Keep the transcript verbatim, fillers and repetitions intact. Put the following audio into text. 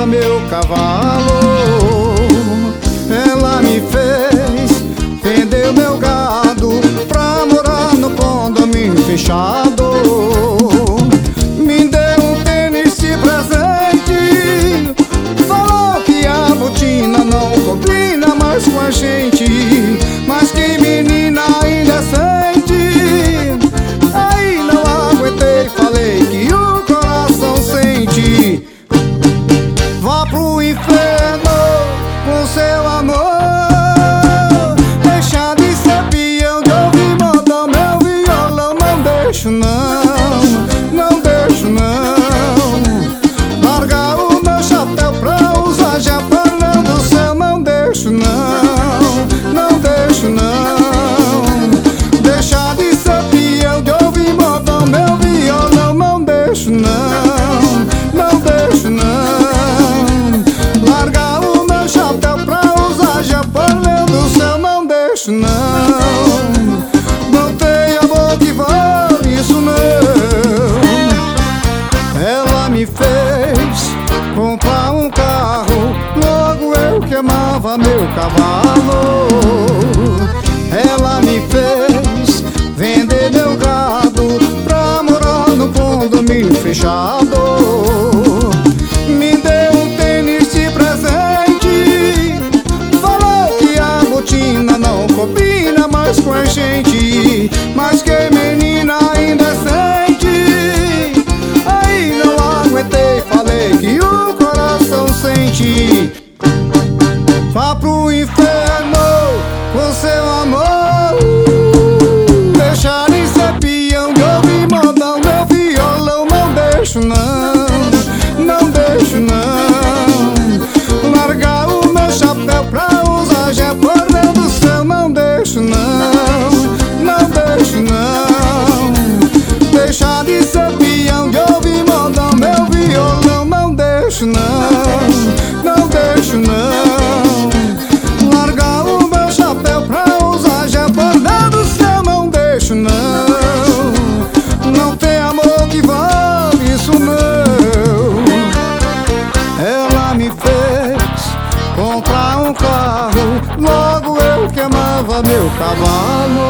amava meu cavalo. Ela me fez vender meu gado pra morar no condomínio fechado. Me deu um tênis de presente, falou que a botina não combina mais com a gente. Mas que menina indecente, aí não aguentei, falei que o coração sente. Vá pro inferno com seu amor, deixa de ser peão de ouvir modão. Meu violão não deixo não, não deixo não. Larga o meu chapéu pra usar já falando do céu. Não deixo não, não deixo não. Deixa de ser peão de ouvir modão. Meu violão não deixo não, não deixo não. Larga o meu chapéu pra usar já falando do céu. Não deixo não, não tem amor que vale isso não. Ela me fez comprar um carro, logo eu que amava meu cavalo. Ela me fez vender meu gado pra morar no condomínio fechado. Me deu um tênis de presente, falou que a botina não combina mais com a gente. Mas que menina indecente, aí não aguentei, falei que o coração sente. Vá pro inferno com seu amor, deixa de ser peão de ouvir modão. Meu violão não deixo não, não deixo não. Larga o meu chapéu pra usar já falando do céu. Não deixo não, não deixo não. Deixa de ser peão de ouvir modão. Meu violão não deixo não, não deixo não. Larga o meu chapéu pra usar já falando do céu. Não deixo não, não tem amor que vale isso não. Ela me fez comprar um carro, logo eu que amava meu cavalo.